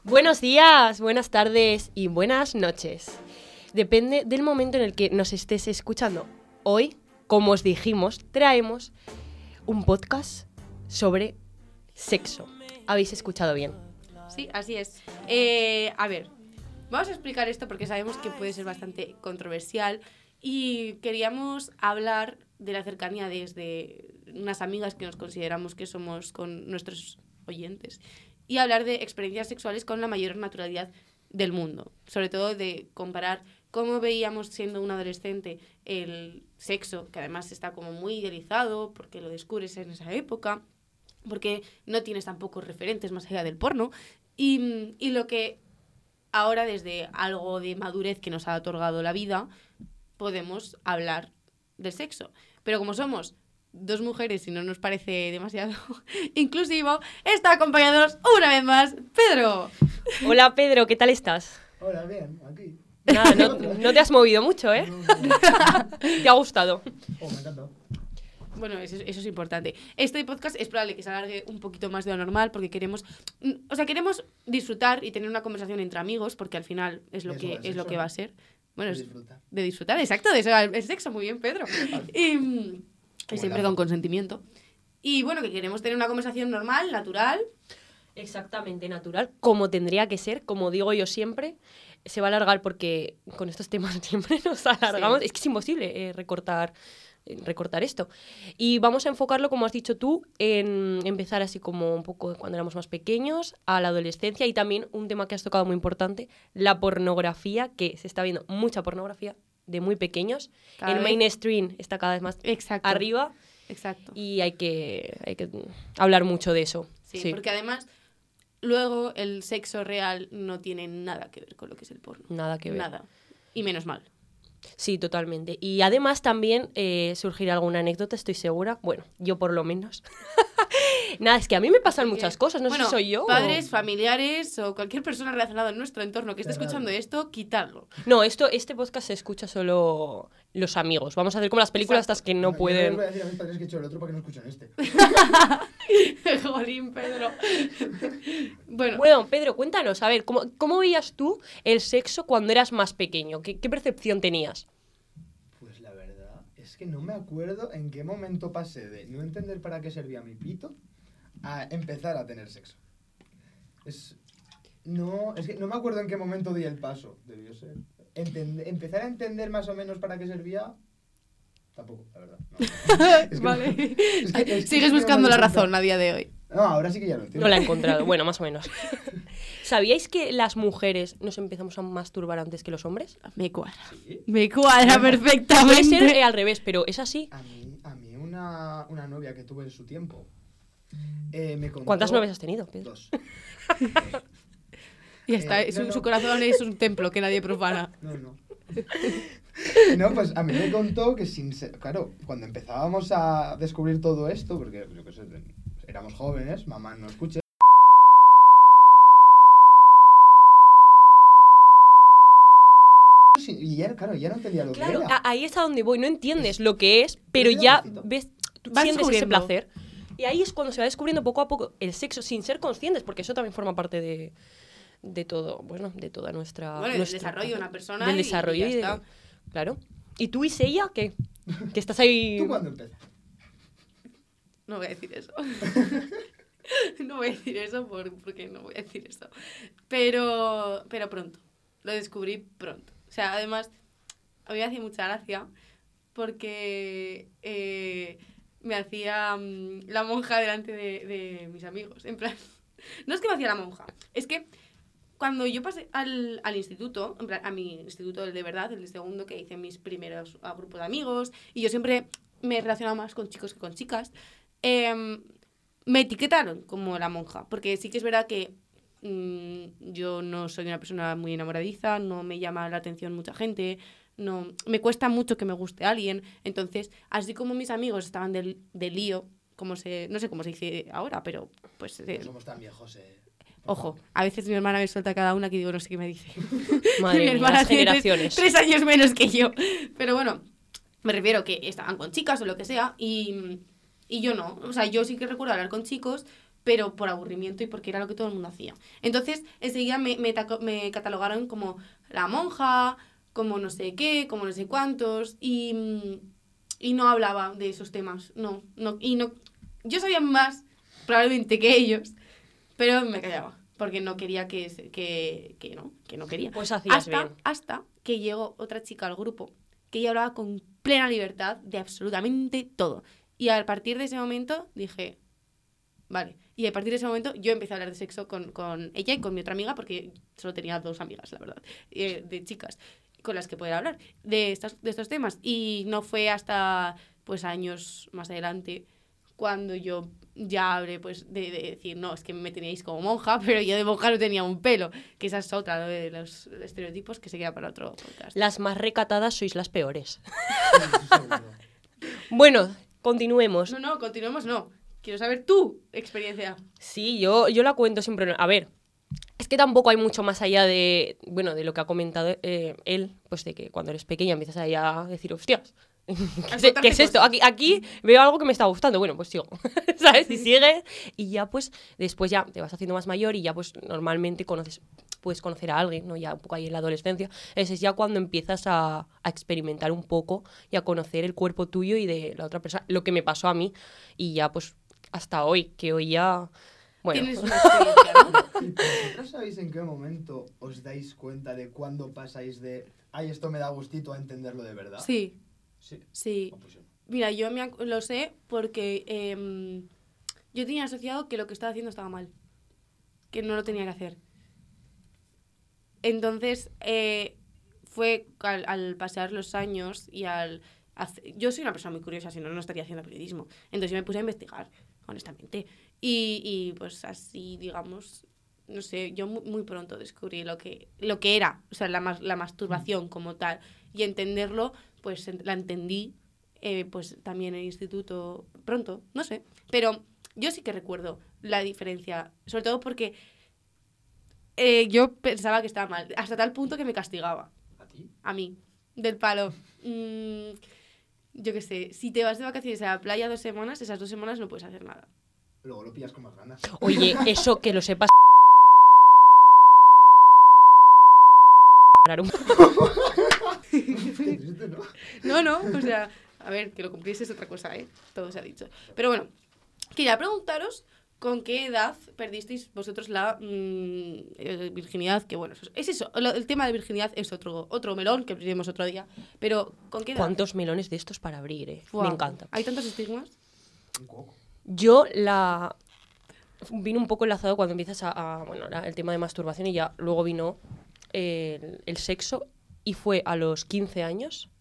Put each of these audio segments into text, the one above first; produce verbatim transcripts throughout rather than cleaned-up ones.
Buenos días, buenas tardes y buenas noches. Depende del momento en el que nos estés escuchando. Hoy, como os dijimos, traemos un podcast sobre sexo. ¿Habéis escuchado bien? Sí, así es. Eh, a ver, vamos a explicar esto porque sabemos que puede ser bastante controversial y queríamos hablar de la cercanía desde unas amigas que nos consideramos que somos con nuestros oyentes y hablar de experiencias sexuales con la mayor naturalidad del mundo. Sobre todo de comparar cómo veíamos siendo un adolescente el sexo, que además está como muy idealizado porque lo descubres en esa época, porque no tienes tampoco referentes más allá del porno, y, y lo que ahora desde algo de madurez que nos ha otorgado la vida podemos hablar del sexo. Pero como somos dos mujeres y no nos parece demasiado inclusivo, está acompañándonos una vez más Pedro. Hola Pedro, ¿qué tal estás? Hola, bien, aquí. Nada, no, no te has movido mucho, ¿eh? No, no. ¿Te ha gustado? Oh, me ha encantado. Bueno, eso, eso es importante. Este podcast es probable que se alargue un poquito más de lo normal porque queremos, o sea, queremos disfrutar y tener una conversación entre amigos porque al final es lo Eso, que el es lo sexo, que ¿no? va a ser. Bueno, De es disfrutar. de disfrutar, exacto, de eso, el sexo, muy bien, Pedro. Y, y siempre con consentimiento. Y bueno, que queremos tener una conversación normal, natural. Exactamente, natural, como tendría que ser, como digo yo siempre. Se va a alargar porque con estos temas siempre nos alargamos. Sí. Es que es imposible eh, recortar, eh, recortar esto. Y vamos a enfocarlo, como has dicho tú, en empezar así como un poco cuando éramos más pequeños, a la adolescencia y también un tema que has tocado muy importante, la pornografía, que se está viendo mucha pornografía de muy pequeños. Cada El vez- mainstream está cada vez más Exacto. arriba Exacto. y hay que, hay que hablar mucho de eso. Sí, Sí. porque además luego el sexo real no tiene nada que ver con lo que es el porno. Nada que ver. Nada. Y menos mal. Sí, totalmente. Y además también eh, surgirá alguna anécdota, estoy segura. Bueno, yo por lo menos. Nada, es que a mí me pasan Porque, muchas cosas, no bueno, sé si soy yo. Padres, o... familiares o cualquier persona relacionada en nuestro entorno que esté Cerrado. escuchando esto, quitarlo. No, esto, este podcast se escucha solo los amigos. Vamos a hacer como las películas Exacto. estas que no Yo pueden... les voy a decir a mis padres que he hecho el otro para que no escuchen este. Jolín, Pedro. Bueno, Bueno, Pedro, cuéntanos, a ver, ¿cómo, cómo veías tú el sexo cuando eras más pequeño? ¿Qué, qué percepción tenías? Pues la verdad es que no me acuerdo en qué momento pasé de no entender para qué servía mi pito a empezar a tener sexo. Es... No, es que no me acuerdo en qué momento di el paso, debió ser. Entende- empezar a entender más o menos para qué servía... Tampoco, la verdad. No. Es que vale. no- es que- es que Sigues no me buscando doy la cuenta. razón a día de hoy. No, ahora sí que ya lo entiendo. No la he encontrado, bueno, más o menos. ¿Sabíais que las mujeres nos empezamos a masturbar antes que los hombres? Me cuadra. ¿Sí? Me cuadra Puede perfectamente. ser eh, al revés, pero es así. A mí, a mí una, una novia que tuve en su tiempo eh, me contó... ¿Cuántas novias has tenido, Pedro? Dos. Ya está, Eh, es no, un- no. su corazón es un templo que nadie profana. No, no. No, pues a mí me contó que sin ser... Claro, cuando empezábamos a descubrir todo esto, porque yo qué sé, éramos jóvenes, mamá no escuche. Y ya, claro, ya no entendía lo Claro, que era. a- ahí es a donde voy. No entiendes lo que es, pero Pero ya ya ves, tú Vas sientes ese descubriendo. placer. Y ahí es cuando se va descubriendo poco a poco el sexo sin ser conscientes, porque eso también forma parte de, de todo, bueno, de toda nuestra... Bueno, del nuestro- desarrollo de una persona Del y- y desarrollo ya y de- está. Claro. ¿Y tú y Seiya qué? Que estás ahí... ¿Tú cuándo empezaste? No voy a decir eso. No voy a decir eso por- porque no voy a decir eso. Pero, pero pronto. Lo descubrí pronto. O sea, además, a mí me hacía mucha gracia porque eh, me hacía mm, la monja delante de, de mis amigos. En plan, no es que me hacía la monja, es que cuando yo pasé al, al instituto, en plan, a mi instituto de verdad, el de segundo, que hice mis primeros a grupos de amigos, y yo siempre me relacionaba más con chicos que con chicas, eh, me etiquetaron como la monja, porque sí que es verdad que mmm, yo no soy una persona muy enamoradiza, no me llama la atención mucha gente, no, me cuesta mucho que me guste alguien, entonces, así como mis amigos estaban de, de lío, como se, no sé cómo se dice ahora, pero pues... eh, No somos tan viejos, eh. Ojo, a veces mi hermana me suelta cada una que digo, no sé qué me dice. Madre Mi mía, hermana las tiene tres- generaciones. Tres, años menos que yo. Pero bueno, me refiero que estaban con chicas o lo que sea y, y yo no. O sea, yo sí que recuerdo hablar con chicos, pero por aburrimiento y porque era lo que todo el mundo hacía. Entonces, enseguida me, me, taco, me catalogaron como la monja, como no sé qué, como no sé cuántos, y, y no hablaba de esos temas, no, no, y no, yo sabía más probablemente que ellos, pero me callaba, porque no quería que, que, que no, que no quería. Pues hacías hasta, bien. Hasta que llegó otra chica al grupo, que ella hablaba con plena libertad de absolutamente todo. Y a partir de ese momento dije, vale. Y a partir de ese momento yo empecé a hablar de sexo con, con ella y con mi otra amiga, porque solo tenía dos amigas, la verdad, eh, de chicas con las que poder hablar de estos, de estos temas. Y no fue hasta pues años más adelante cuando yo ya hablé pues de, de decir, no, es que me teníais como monja, pero yo de monja no tenía un pelo, que esa es otra de los estereotipos que se queda para otro podcast. Las más recatadas sois las peores. Sí, seguro. Bueno, continuemos. No, no, continuemos, no. Quiero saber tu experiencia. Sí, yo, yo la cuento siempre. A ver, es que tampoco hay mucho más allá de, bueno, de lo que ha comentado eh, él, pues de que cuando eres pequeña empiezas ahí a decir, hostias, ¿qué, es, ¿qué es esto? Aquí, aquí veo algo que me está gustando, bueno, pues sigo, ¿sabes? Y sigues y ya pues después ya te vas haciendo más mayor y ya pues normalmente conoces, puedes conocer a alguien, ¿no? Ya un poco ahí en la adolescencia. Ese es ya cuando empiezas a, a experimentar un poco y a conocer el cuerpo tuyo y de la otra persona, lo que me pasó a mí y ya pues hasta hoy, que hoy ya... Bueno. Tienes una experiencia, ¿no? ¿Y vosotros sabéis en qué momento os dais cuenta de cuándo pasáis de ay, esto me da gustito a entenderlo de verdad? Sí, Sí. sí. Oh, pues yo no. Mira, yo me ac- lo sé porque eh, yo tenía asociado que lo que estaba haciendo estaba mal, que no lo tenía que hacer. Entonces, eh, fue al, al pasar los años y al... hace- Yo soy una persona muy curiosa, si no, no estaría haciendo periodismo. Entonces yo me puse a investigar, honestamente. Y, y pues así, digamos, no sé, yo muy, muy pronto descubrí lo que, lo que era, o sea, la, mas- la masturbación como tal. Y entenderlo, pues en- la entendí, eh, pues también en el instituto pronto, no sé. Pero yo sí que recuerdo la diferencia, sobre todo porque eh, yo pensaba que estaba mal, hasta tal punto que me castigaba. ¿A ti? A mí, del palo. Mm, yo qué sé, si te vas de vacaciones a la playa dos semanas, esas dos semanas no puedes hacer nada. Luego lo pillas con más ganas. Oye, eso que lo sepas... Qué triste, ¿no? No, no, o sea, a ver, que lo cumplís es otra cosa, ¿eh? Todo se ha dicho. Pero bueno, quería preguntaros con qué edad perdisteis vosotros la mm, eh, virginidad, que bueno, es eso, lo- el tema de virginidad es otro, otro melón que abriremos otro día, pero ¿con qué edad? ¿Cuántos melones de estos para abrir, eh? Fua, Me encanta. ¿Hay tantos estigmas? Un coco. Yo la... Vino un poco enlazado cuando empiezas a... a- bueno, la- el tema de masturbación y ya luego vino el, el sexo y fue a los quince años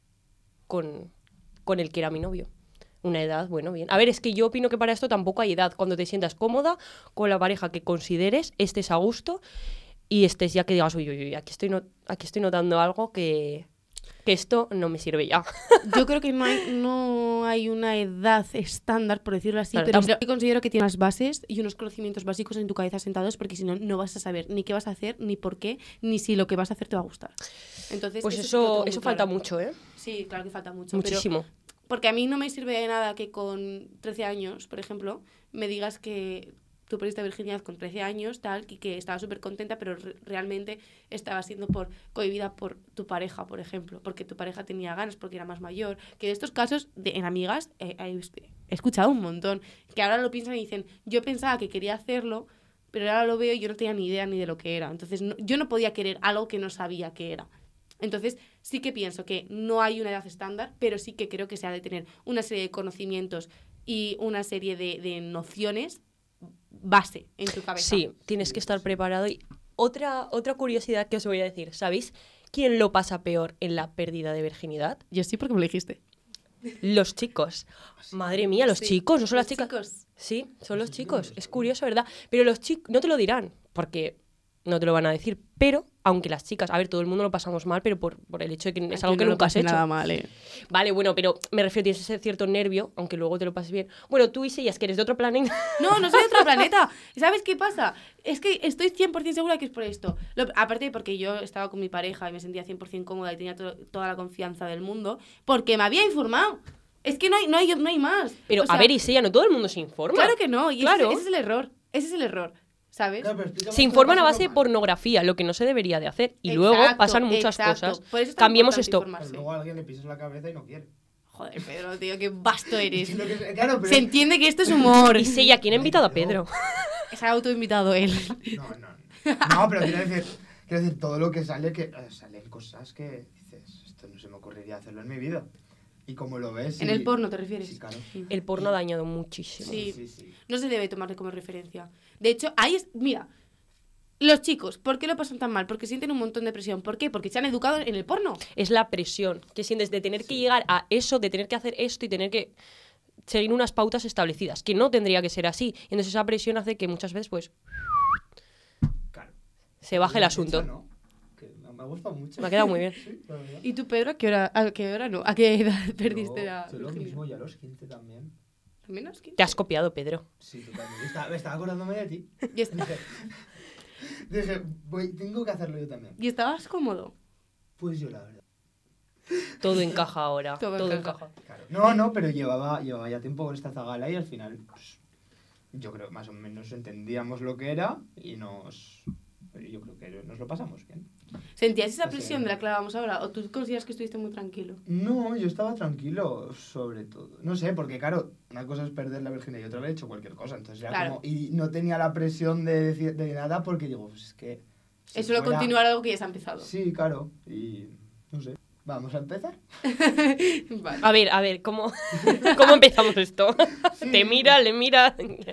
con, con el que era mi novio. Una edad, bueno, bien. A ver, es que yo opino que para esto tampoco hay edad. Cuando te sientas cómoda con la pareja que consideres, estés a gusto y estés ya que digas, uy, uy, uy, aquí estoy, no, aquí estoy notando algo que, que esto no me sirve ya. Yo creo que no hay, no hay una edad estándar, por decirlo así, Claro, pero tampoco- yo considero que tienes unas bases y unos conocimientos básicos en tu cabeza sentados, porque si no, no vas a saber ni qué vas a hacer, ni por qué, ni si lo que vas a hacer te va a gustar. Entonces, Pues sí que lo eso, tengo muy eso claro. falta mucho, ¿eh? Sí, claro que falta mucho. pero- Muchísimo. porque a mí no me sirve de nada que con trece años, por ejemplo, me digas que tú perdiste virginidad con trece años, tal, y que estaba súper contenta, pero re- realmente estaba siendo por, cohibida por tu pareja, por ejemplo, porque tu pareja tenía ganas, porque era más mayor. Que de estos casos, de, en amigas, eh, he, he escuchado un montón, que ahora lo piensan y dicen, yo pensaba que quería hacerlo, pero ahora lo veo y yo no tenía ni idea ni de lo que era. Entonces, no- yo no podía querer algo que no sabía que era. Entonces, sí que pienso que no hay una edad estándar, pero sí que creo que se ha de tener una serie de conocimientos y una serie de, de nociones base en tu cabeza. Sí, tienes que estar preparado. Y otra, otra curiosidad que os voy a decir, ¿sabéis quién lo pasa peor en la pérdida de virginidad? Yo sí, porque me lo dijiste. Los chicos. Madre mía, los Sí, chicos, no son las los chicas. chicos. Sí, son los Eso sí que no chicos. lo Es sabía. curioso, ¿verdad? Pero los chicos no te lo dirán, porque no te lo van a decir. Pero, aunque las chicas, a ver, todo el mundo lo pasamos mal, pero por, por el hecho de que es algo que no lo nunca has pasé hecho. nada mal, ¿eh? Vale, bueno, pero me refiero, tienes ese cierto nervio, aunque luego te lo pases bien. Bueno, tú y Sellas, que eres de otro planeta. No, no soy de otro planeta. ¿Sabes qué pasa? Es que estoy cien por ciento segura que es por esto. Lo- aparte porque yo estaba con mi pareja y me sentía cien por ciento cómoda y tenía to- toda la confianza del mundo, porque me había informado. Es que no hay, no hay, no hay más. Pero, O sea, a ver, Isella, no todo el mundo se informa. Claro que no, y Claro. ese, ese es el error. Ese es el error, ¿sabes? Claro, pero explícame Se cómo informan a pasa base de normal. pornografía, lo que no se debería de hacer. Y luego Exacto, pasan muchas exacto. cosas. Por eso es tan Cambiemos importante esto. Pero informarse. luego a alguien le pisas la cabeza y no quiere. Joder, Pedro, tío, qué vasto eres. Es lo que- claro, pero... Se entiende que esto es humor. Isella, ¿quién ha invitado a Pedro? Se ha autoinvitado él. No, no, no. No, pero quiero decir, quiero decir, todo lo que sale, que eh, salen cosas que dices, esto no se me ocurriría hacerlo en mi vida. Y como lo ves... En y- el porno, ¿te refieres? Sí, claro. El porno ha dañado muchísimo. Sí. sí, sí. No se debe tomarle como referencia. De hecho, ahí es... Mira, los chicos, ¿por qué lo pasan tan mal? Porque sienten un montón de presión. ¿Por qué? Porque se han educado en el porno. Es la presión que sientes de tener que llegar a eso, de tener que hacer esto y tener que seguir unas pautas establecidas, que no tendría que ser así. Y entonces esa presión hace que muchas veces pues Claro. se baje el Bien asunto. hecho, ¿no? Que me me ha gustado mucho. Me ha quedado muy bien. Sí, la verdad. ¿Y tú, Pedro, a qué hora, a qué hora no? ¿A qué edad perdiste Yo- la yo lo virginidad? mismo, ya a los quince también. ¿Menos? quince? Te has copiado, Pedro. Sí, totalmente. Estaba, estaba acordándome de ti. Y, est- Dije, dije voy, tengo que hacerlo yo también. y estabas cómodo. Pues yo, la verdad. Todo encaja ahora. Todo Todo, encaja. encaja. Claro. No, no, pero llevaba, llevaba ya tiempo con esta zagala y al final, pues, yo creo que más o menos entendíamos lo que era y nos... Yo creo que nos lo pasamos bien. ¿Sentías esa Sí. presión de la que hablábamos ahora? ¿O tú consideras que estuviste muy tranquilo? No, yo estaba tranquilo, sobre todo. No sé, porque claro, una cosa es perder la virginidad y otra vez he hecho cualquier cosa. Entonces ya Claro. como... Y no tenía la presión de, decir, de nada porque digo, pues es que... si Es solo fuera- continuar algo que ya se ha empezado. Sí, claro. Y no sé. Vamos a empezar. Vale. A ver, a ver, ¿cómo, ¿cómo empezamos esto? Sí. Te mira, le mira.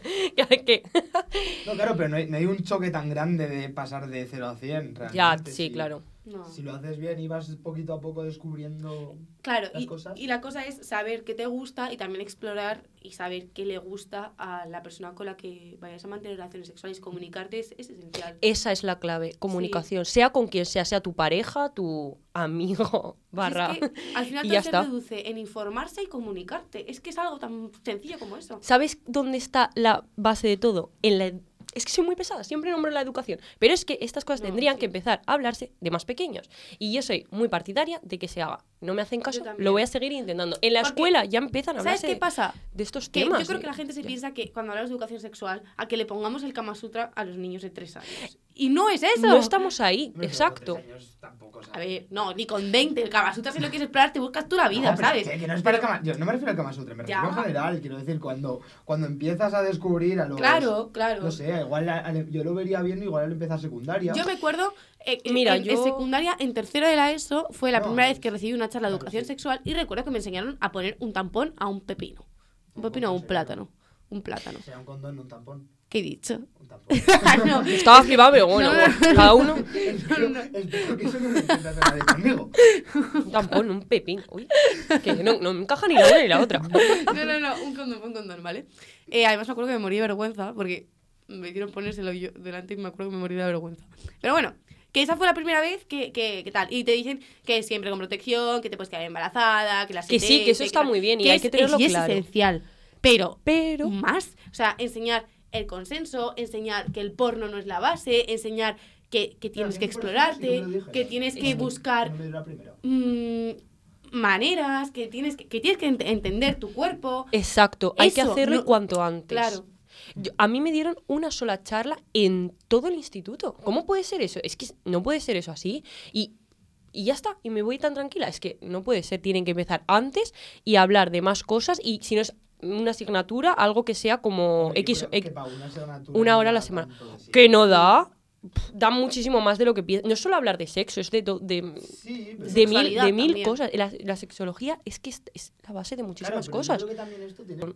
¿Qué? No, claro, pero no hay, no hay un choque tan grande de pasar de cero a cien, realmente. Ya, sí, Si- claro. No. Si lo haces bien y vas poquito a poco descubriendo... Claro, las y, cosas. y la cosa es saber qué te gusta y también explorar y saber qué le gusta a la persona con la que vayas a mantener relaciones sexuales. Comunicarte es, es esencial. Esa es la clave, comunicación. Sea con quien sea, sea tu pareja, tu amigo, barra. Es que al final y todo ya se está. reduce en informarse y comunicarte. Es que es algo tan sencillo como eso. ¿Sabes dónde está la base de todo? En la... Es que soy muy pesada, siempre nombro la educación. Pero es que estas cosas No, tendrían sí. que empezar a hablarse de más pequeños. Y yo soy muy partidaria de que se haga. No me hacen caso, también. lo voy a seguir intentando. En la Porque, escuela ya empiezan a ¿Sabes hablarse qué pasa? de estos Que temas. yo creo de- que la gente se ya. piensa que cuando hablamos de educación sexual, a que le pongamos el Kama Sutra a los niños de tres años. Y no es eso. No estamos ahí, Hombre, pero exacto. con tres años tampoco, A ¿sabes? ver, no, ni con veinte. El Kama Sutra, si lo quieres explorar, te buscas tú la vida, No, pero ¿sabes? que- que no, es para el Kama- yo no me refiero al Kama Sutra, me Ya. refiero en general. Quiero decir, cuando, cuando empiezas a descubrir a los... Claro, claro. No sé, igual a- a- yo lo vería bien igual al empezar secundaria. Yo me acuerdo, eh, Mira, en, yo- en secundaria, en tercero de la ESO, fue la No, primera es- vez que recibí una charla de claro, educación sí. sexual y recuerdo que me enseñaron a poner un tampón a un pepino. Un ¿Cómo pepino o un sería? plátano. Un plátano. Sea un condón, un tampón. ¿Qué he dicho? Un tampón. No. Estaba flipado, pero bueno, No, no, cada uno. espero, espero que eso no lo entiendas nadie conmigo. Un tampón, un pepín. Uy, que no, no me encaja ni la una ni la otra. No, no, no, un condón, un condón, ¿vale? Eh, además me acuerdo que me morí de vergüenza porque me hicieron ponérselo yo delante y me acuerdo que me morí de vergüenza. Pero bueno, que esa fue la primera vez que, que, que tal. Y te dicen que siempre con protección, que te puedes quedar embarazada, que la Que sí, que eso está tal. muy bien y Que hay es- que tenerlo es, y es claro. esencial. Pero, Pero más, o sea, enseñar el consenso, enseñar que el porno no es la base, enseñar que, que tienes que Claro, por ejemplo, sí que explorarte, me lo dije. que tienes que Eso, buscar no me dio la primera. mm, maneras, que tienes que, que tienes que ent- entender tu cuerpo. exacto, hay que Eso, hacerlo no- y cuanto antes. Claro. Yo- a mí me dieron una sola charla en todo el instituto. ¿Cómo puede ser eso? Es que no puede ser eso así. Y, y ya está, y me voy tan tranquila. Es que no puede ser, tienen que empezar antes y hablar de más cosas. Y si no es una asignatura, algo que sea como Hombre, X, que- X- que pa' una asignatura una no hora a la da semana. tanto de sí. que no da. Pf, da muchísimo más de lo que piensas. No es solo hablar de sexo, es de, do- de, Sí, pero- de mil, sexualidad de mil también. cosas. La, la sexología es que es, es la base de Claro, muchísimas pero yo cosas. creo que también esto tiene-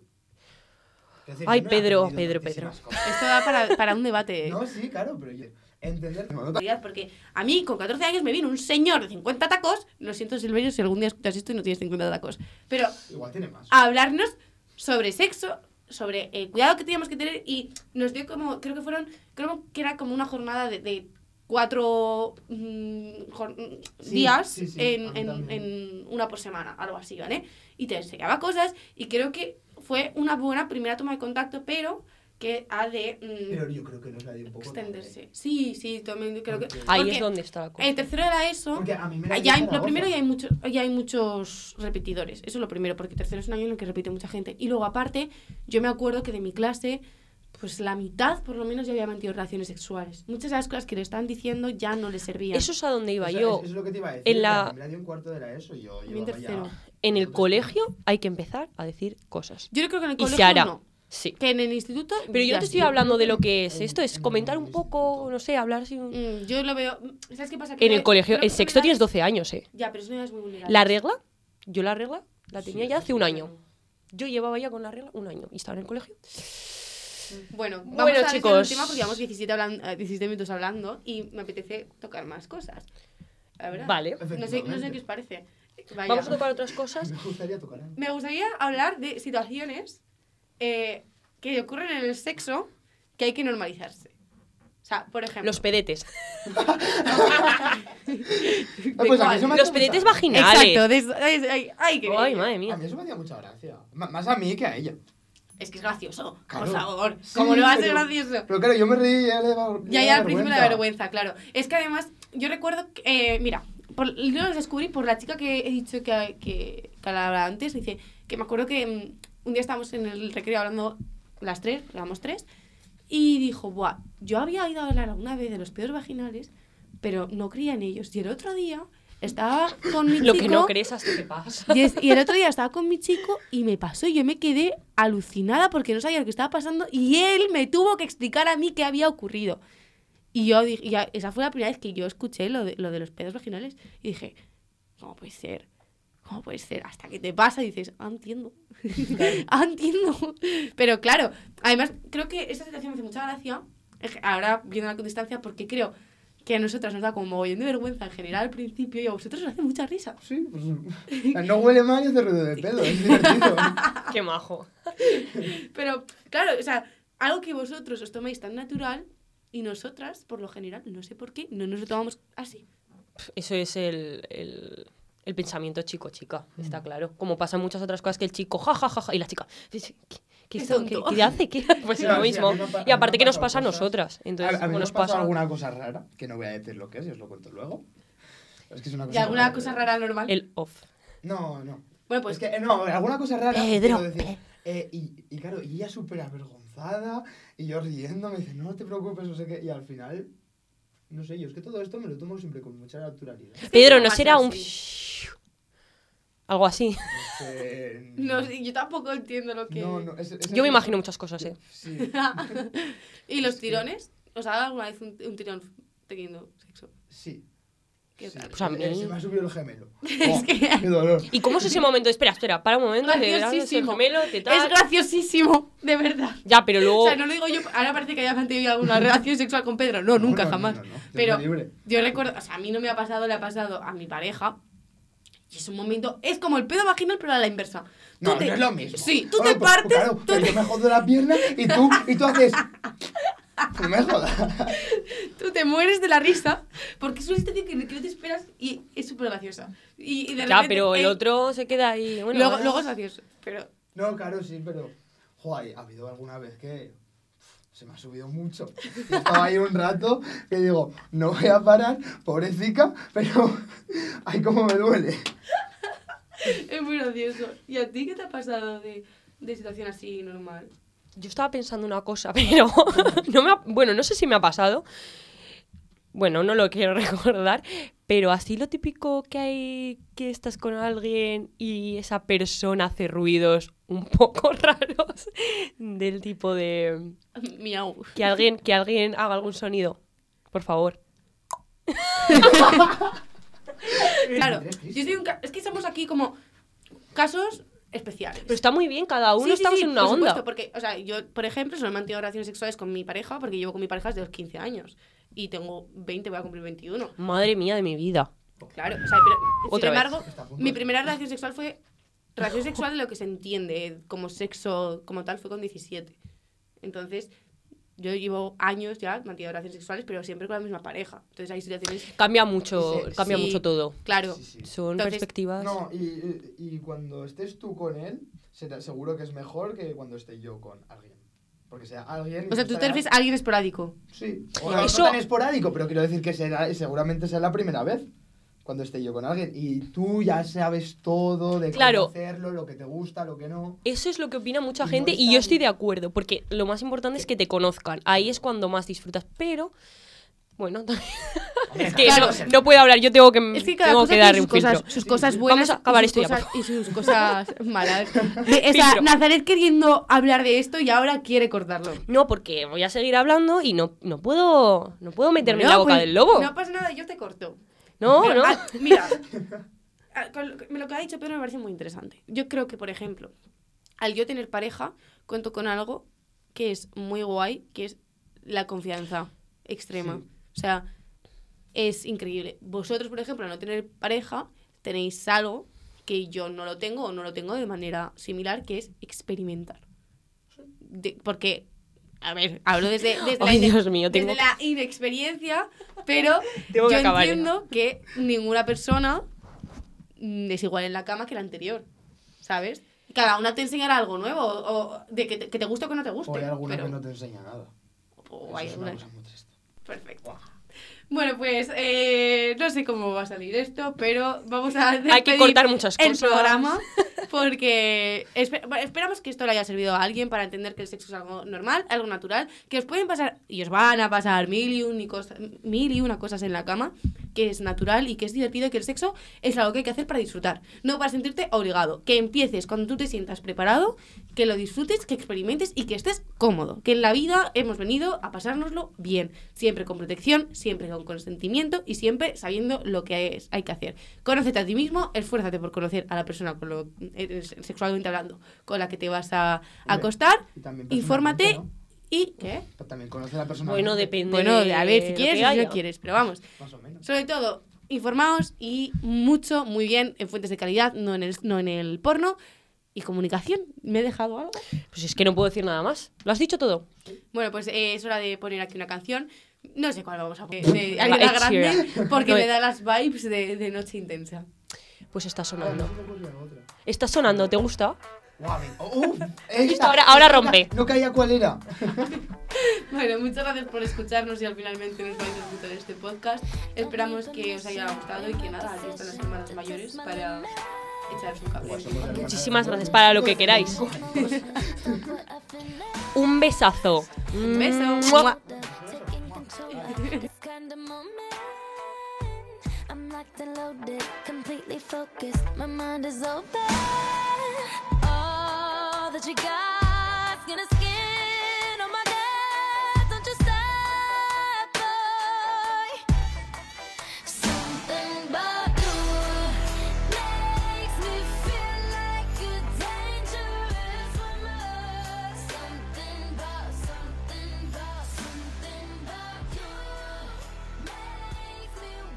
Es decir, Ay, yo no he Pedro, aprendido Pedro, tantísimas Pedro. cosas. Esto da para, para un debate. No, sí, claro, pero yo- entender... Porque a mí, con catorce años, me vino un señor de cincuenta tacos. Lo siento, Silverio, si algún día escuchas esto y no tienes cincuenta tacos. Pero Igual tiene más. a hablarnos sobre sexo, sobre el cuidado que teníamos que tener. Y nos dio como, creo que fueron, creo que era como una jornada de, de cuatro mm, jor- Sí, días sí, sí, en, a mí en, también. en una por semana, algo así, ¿vale? Y te enseñaba cosas y creo que fue una buena primera toma de contacto, pero que ha de mm, Pero yo creo que nos la dio un poco extenderse. Sí, sí, también creo que... Porque- Ahí porque es donde está la cosa. En tercero de la ESO, Porque a mí me la dio ya hay, Zaragoza. lo primero ya hay, mucho, ya hay muchos repetidores. Eso es lo primero, porque tercero es un año en el que repite mucha gente. Y luego, aparte, yo me acuerdo que de mi clase, pues la mitad, por lo menos, ya había mantenido relaciones sexuales. Muchas de las cosas que le estaban diciendo ya no le servían. Eso es a donde iba Eso, yo. es, eso es lo que te iba a decir. En que la- a mí me la dio un cuarto de la ESO y yo A mí en llevaba tercero. ya... En el dos colegio meses. hay que empezar a decir cosas. Yo creo que en el Y colegio se hará. no. Sí. Que en el instituto... Pero yo ya no te sí. estoy hablando de lo que es En- esto, es en comentar el un poco, instituto. no sé, hablar así. un- Mm, yo lo veo... ¿Sabes qué pasa? Que En el creo- colegio, creo que en son sexto tienes edades- doce años, eh. Ya, pero es una edad muy vulnerable. La regla, yo la regla la tenía Sí, ya eso hace sí, un claro. año. Yo llevaba ya con la regla un año y estaba en el colegio. Bueno, vamos Bueno, a dejar chicos. el tema porque llevamos diecisiete, hablan- eh, diecisiete minutos hablando y me apetece tocar más cosas. La verdad. Vale. No sé, no sé Efectivamente. qué os parece. Vaya. Vamos a tocar otras cosas. Me gustaría tocar algo. Me gustaría hablar de situaciones eh, que ocurren en el sexo que hay que normalizarse. O sea, por ejemplo... Los pedetes. Ah, pues a mí eso me Los hace pedetes mucha- vaginales. Exacto. de- ay, ay, ay, qué Ay, bien. madre A mía. mí eso me hacía mucha gracia. M- más a mí que a ella. Es que es gracioso, Claro. por favor. Sí, ¿Cómo no va a ser pero- gracioso? Pero claro, yo me reí y ya le daba Ya, ya, al principio la vergüenza, claro. Es que además, yo recuerdo, que, eh, mira, por, yo los descubrí por la chica que he dicho que, que, que hablaba antes. Dice que me acuerdo que mm, un día estábamos en el recreo hablando las tres, éramos tres, y dijo, buah, yo había oído hablar alguna vez de los pedos vaginales, pero no creía en ellos. Y el otro día estaba con mi Lo chico... que no crees hasta que pasa. Y, es- y el otro día estaba con mi chico y me pasó y yo me quedé alucinada porque no sabía lo que estaba pasando y él me tuvo que explicar a mí qué había ocurrido. Y yo dije, y ya- esa fue la primera vez que yo escuché lo de, lo de los pedos vaginales y dije, ¿cómo puede ser? ¿Cómo puede ser? Hasta que te pasa y dices, ah, entiendo. ah, entiendo. Pero claro, además creo que esta situación me hace mucha gracia, ahora viéndola con distancia, porque creo que a nosotras nos da como mogollón de vergüenza en general al principio y a vosotros os hace mucha risa. Sí, pues o sea, no huele mal y hace ruido de pelo, es divertido. Qué majo. Pero, claro, o sea, algo que vosotros os tomáis tan natural y nosotras, por lo general, no sé por qué, no nos lo tomamos así. Eso es el, el, el pensamiento chico-chica, está claro. Como pasan muchas otras cosas que el chico, ja, ja, ja, ja, y la chica, ¿qué, qué, Qué esto- qué- tonto. qué hace? ¿Qué? Pues Sí, es lo sí, mismo. a mí me ha pa- a mí Y aparte me que han nos pasado pasa a cosas. nosotras. Entonces, a, a mí como me nos pasa pasa alguna cosa rara, que no voy a decir lo que es, y os lo cuento luego. Es que es una cosa ¿Y alguna rara. cosa rara normal? el off. No, no. Bueno, pues Es que, no, alguna cosa rara. Pedro, quiero decir. Pe- Eh, y, y claro, y ella súper avergonzada, y yo riendo, me dice, no te preocupes, no sé qué, y al final, no sé, yo es que todo esto me lo tomo siempre con mucha naturalidad. Pedro, como ¿no más será un... así. algo así? No sé, No sé, yo tampoco entiendo lo que... No, no, es- es- Yo me es- imagino muchas cosas, ¿eh? Sí, ¿Y los tirones? ¿Os ha dado alguna vez un, un tirón teniendo sexo? sí. ¿Qué sí. tal? Pues a mí- Eh, Se me ha subido el gemelo. Es Oh, que- ¡Qué dolor! ¿Y cómo es ese momento? Espera, espera, para un momento. te das el Graciosísimo. gemelo, te Es tal. graciosísimo, de verdad. Ya, pero luego... O sea, no lo digo yo, ahora parece que haya mantenido alguna relación sexual con Pedro. No, nunca, No, no, jamás. no, no, no, Dios Pero me libre. yo recuerdo, o sea, a mí no me ha pasado, le ha pasado a mi pareja. Y es un momento, es como el pedo vaginal, pero a la inversa. Tú No, te- no es lo mismo. Sí, tú Bueno, te pues, partes, Claro, tú pero te, yo me jodo la pierna y tú, y tú haces... No me jodas. tú te mueres de la risa, porque es una situación que, que no te esperas y es súper graciosa. Y, y de Ya, repente, pero el eh, otro se queda ahí... Bueno, luego, ahora- luego es gracioso, pero... No, claro, sí, pero... Joder, ha habido alguna vez que... Se me ha subido mucho. Yo estaba ahí un rato que digo, no voy a parar, pobrecita, pero... Ay, cómo me duele. Es muy gracioso. ¿Y a ti qué te ha pasado de, de situación así normal? Yo estaba pensando una cosa, pero no me ha- bueno, no sé si me ha pasado. Bueno, no lo quiero recordar, pero así lo típico que hay que estás con alguien y esa persona hace ruidos un poco raros del tipo de Miau. que alguien que alguien haga algún sonido, por favor. Claro, Qué triste. yo soy un ca- es que somos aquí como casos especiales. Pero está muy bien, cada uno Sí, sí, estamos sí, en una por onda. supuesto, porque, o sea, yo, por ejemplo, solo he mantenido relaciones sexuales con mi pareja porque llevo con mi pareja desde los quince años. Y tengo veinte, voy a cumplir veintiuno. Madre mía de mi vida. Claro, o sea, pero sin Otra vez. embargo, Está a punto mi de- primera relación sexual fue. Relación sexual de lo que se entiende como sexo como tal fue con diecisiete. Entonces, yo llevo años ya manteniendo relaciones sexuales, pero siempre con la misma pareja. Entonces hay situaciones. Cambia mucho, Sí, cambia sí. mucho todo. Claro. Sí, sí. Son Entonces, perspectivas. No, y, y, y cuando estés tú con él, será, seguro que es mejor que cuando esté yo con alguien. Porque sea alguien... O sea, tú te estará- refieres a alguien esporádico. Sí, o No, no, eso- no tan esporádico, pero quiero decir que será, seguramente sea la primera vez cuando esté yo con alguien. Y tú ya sabes todo de Claro. cómo hacerlo, lo que te gusta, lo que no. Eso es lo que opina mucha Y no gente y está yo estoy bien. de acuerdo, porque lo más importante es que te conozcan. Ahí es cuando más disfrutas, pero... Bueno, también- es que Claro. no, no puedo hablar, yo tengo que, Es que cada tengo cosa que tiene darle sus un filtro. cosas, sus cosas Sí, sí. buenas Vamos a acabar y, esto sus ya, cosas, y sus cosas malas. De- o sea, Filtro. Nazaret queriendo hablar de esto y ahora quiere cortarlo. No, porque voy a seguir hablando y no, no puedo no puedo meterme en Bueno, la boca pues, del lobo. No pasa nada, yo te corto. No, Pero, no. ah, mira, ah, con lo, que- lo que ha dicho Pedro me parece muy interesante. Yo creo que, por ejemplo, al yo tener pareja, cuento con algo que es muy guay, que es la confianza extrema. Sí. O sea, es increíble. Vosotros, por ejemplo, al no tener pareja, tenéis algo que yo no lo tengo o no lo tengo de manera similar, que es experimentar. De- porque, a ver, hablo desde, desde, Ay, la, ine- Dios mío, desde tengo- la inexperiencia, pero Tengo que yo acabar ya. entiendo que ninguna persona mm, es igual en la cama que la anterior, ¿sabes? Cada una te enseñará algo nuevo, o de que te, que te guste o que no te guste. O hay alguna pero- que no te enseña nada. o Eso hay es una alguna- cosa muy triste. Perfecto. Bueno, pues eh, no sé cómo va a salir esto, pero vamos a Hay que despedir cortar muchas el cosas. programa porque espe- bueno, esperamos que esto le haya servido a alguien para entender que el sexo es algo normal, algo natural, que os pueden pasar y os van a pasar mil y, un y cosa- mil y una cosas en la cama, que es natural y que es divertido y que el sexo es algo que hay que hacer para disfrutar, no para sentirte obligado. Que empieces cuando tú te sientas preparado, que lo disfrutes, que experimentes y que estés cómodo. Que en la vida hemos venido a pasárnoslo bien, siempre con protección, siempre con consentimiento y siempre sabiendo lo que es- hay que hacer. Conócete a ti mismo, esfuérzate por conocer a la persona con lo, eh, sexualmente hablando, con la que te vas a Hombre, acostar, y también infórmate personalmente, ¿no? y... ¿Qué? Pero también conocer a la persona. Bueno, depende. Bueno, a ver, si de lo quieres que o si no haya. quieres, pero vamos. Más o menos. Sobre todo, informaos y mucho, muy bien, en fuentes de calidad, no en el, no en el porno. Y comunicación, ¿me he dejado algo? Pues es que no puedo decir nada más. ¿Lo has dicho todo? Bueno, pues eh, es hora de poner aquí una canción. No sé cuál vamos a poner. De La Ariana Ed Grande, Sheeran. porque No, me eh. da las vibes de, de Noche Intensa. Pues está Ah, sonando. no se me ocurrió otra. Está sonando, ¿te gusta? Guau, me- oh, uf, esta, Ahora- ahora esta, rompe. No caía cuál era. Bueno, muchas gracias por escucharnos y al finalmente nos vais a escuchar este podcast. Esperamos que os haya gustado y que nada, aquí están las semanas mayores para echaros un cable. Muchísimas gracias para lo que queráis. Un besazo. Un beso. Mua. Mua. This kind of moment, I'm locked and loaded, completely focused. My mind is open. All that you got's gonna scare